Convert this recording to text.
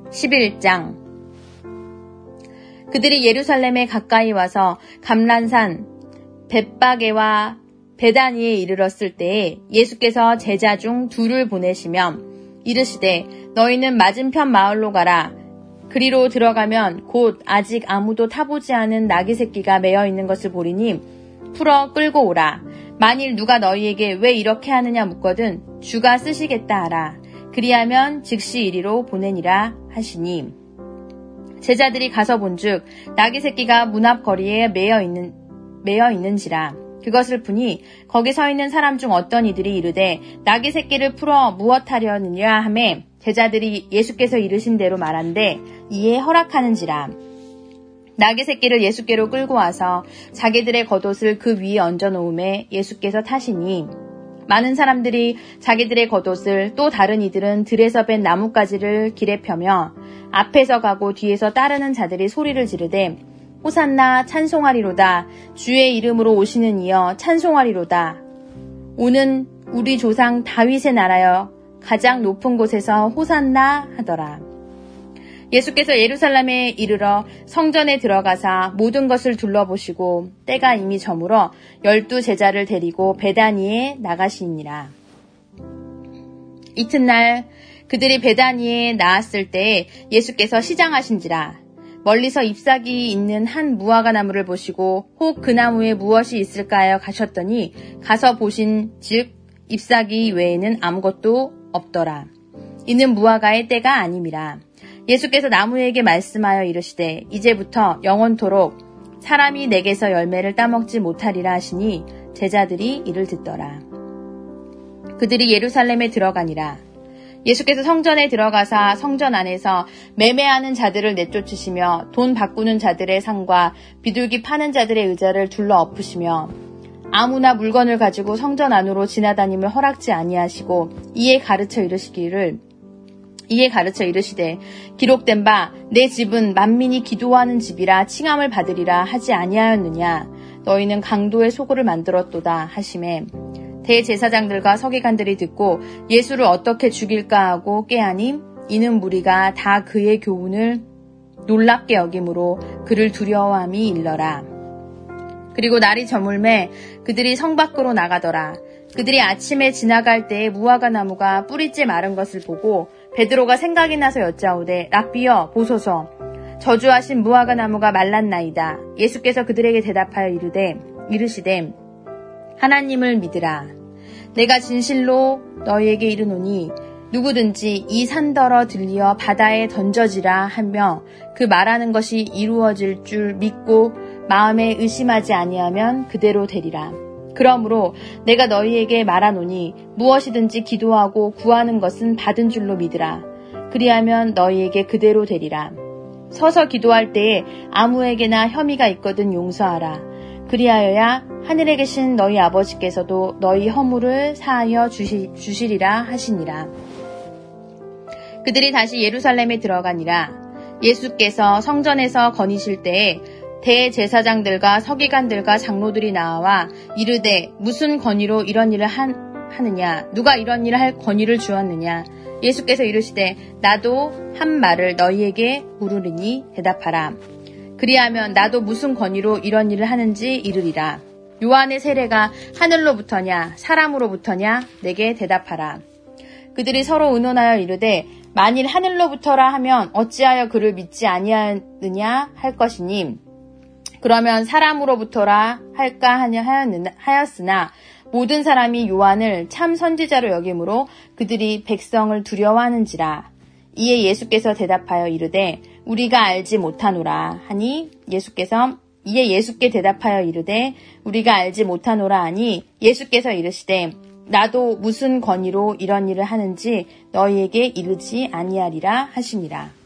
11장. 그들이 예루살렘에 가까이 와서 감람산 벳바게와 베다니에 이르렀을 때에 예수께서 제자 중 둘을 보내시며 이르시되 너희는 맞은편 마을로 가라. 그리로 들어가면 곧 아직 아무도 타보지 않은 나귀 새끼가 매어 있는 것을 보리니 풀어 끌고 오라. 만일 누가 너희에게 왜 이렇게 하느냐 묻거든 주가 쓰시겠다 하라. 그리하면 즉시 이리로 보내니라 하시니 제자들이 가서 본즉 나귀 새끼가 문 앞 거리에 매어 있는지라. 그것을 보니 거기 서 있는 사람 중 어떤 이들이 이르되 나귀 새끼를 풀어 무엇하려느냐 하매 제자들이 예수께서 이르신 대로 말한데 이에 허락하는지라. 나귀 새끼를 예수께로 끌고 와서 자기들의 겉옷을 그 위에 얹어 놓음에 예수께서 타시니 많은 사람들이 자기들의 겉옷을 또 다른 이들은 들에서 벤 나뭇가지를 길에 펴며 앞에서 가고 뒤에서 따르는 자들이 소리를 지르되 호산나 찬송하리로다. 주의 이름으로 오시는 이여 찬송하리로다. 오는 우리 조상 다윗의 나라여 가장 높은 곳에서 호산나 하더라. 예수께서 예루살렘에 이르러 성전에 들어가사 모든 것을 둘러보시고 때가 이미 저물어 12 제자를 데리고 베다니에 나가시니라. 이튿날 그들이 베다니에 나았을 때에 예수께서 시장하신지라. 멀리서 잎사귀 있는 한 무화과 나무를 보시고 혹 그 나무에 무엇이 있을까 하여 가셨더니 가서 보신즉 잎사귀 외에는 아무것도 없더라. 이는 무화과의 때가 아님이라. 예수께서 나무에게 말씀하여 이르시되 이제부터 영원토록 사람이 내게서 열매를 따먹지 못하리라 하시니 제자들이 이를 듣더라. 그들이 예루살렘에 들어가니라. 예수께서 성전에 들어가사 성전 안에서 매매하는 자들을 내쫓으시며 돈 바꾸는 자들의 상과 비둘기 파는 자들의 의자를 둘러 엎으시며 아무나 물건을 가지고 성전 안으로 지나다님을 허락지 아니하시고 이에 가르쳐 이르시되 기록된 바 내 집은 만민이 기도하는 집이라 칭함을 받으리라 하지 아니하였느냐. 너희는 강도의 소굴을 만들었도다 하시매 대제사장들과 서기관들이 듣고 예수를 어떻게 죽일까 하고 꾀하니 이는 무리가 다 그의 교훈을 놀랍게 여김으로 그를 두려워함이 일러라. 그리고 날이 저물매 그들이 성 밖으로 나가더라. 그들이 아침에 지나갈 때에 무화과 나무가 뿌리째 마른 것을 보고 베드로가 생각이 나서 여짜오되 랍비여 보소서 저주하신 무화과 나무가 말랐나이다. 예수께서 그들에게 대답하여 이르시되 하나님을 믿으라. 내가 진실로 너희에게 이르노니 누구든지 이 산더러 들리어 바다에 던져지라 하며 그 말하는 것이 이루어질 줄 믿고 마음에 의심하지 아니하면 그대로 되리라. 그러므로 내가 너희에게 말하노니 무엇이든지 기도하고 구하는 것은 받은 줄로 믿으라. 그리하면 너희에게 그대로 되리라. 서서 기도할 때에 아무에게나 혐의가 있거든 용서하라. 그리하여야 하늘에 계신 너희 아버지께서도 너희 허물을 사하여 주시리라 하시니라. 그들이 다시 예루살렘에 들어가니라. 예수께서 성전에서 거니실 때에 대제사장들과 서기관들과 장로들이 나와 이르되 무슨 권위로 이런 일을 하느냐? 누가 이런 일을 할 권위를 주었느냐? 예수께서 이르시되 나도 한 말을 너희에게 물으리니 대답하라. 그리하면 나도 무슨 권위로 이런 일을 하는지 이르리라. 요한의 세례가 하늘로부터냐 사람으로부터냐 내게 대답하라. 그들이 서로 의논하여 이르되 만일 하늘로부터라 하면 어찌하여 그를 믿지 아니하느냐 할 것이니 그러면 사람으로부터라 할까 하였으나 모든 사람이 요한을 참 선지자로 여김으로 그들이 백성을 두려워하는지라. 이에 예수께서 대답하여 이르되 우리가 알지 못하노라 하니 예수께 대답하여 이르되 우리가 알지 못하노라 하니 예수께서 이르시되 나도 무슨 권위로 이런 일을 하는지 너희에게 이르지 아니하리라 하시니라.